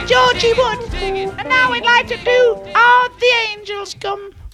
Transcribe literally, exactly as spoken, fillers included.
by Georgie Wood. And now we'd like to do All the Angels Come.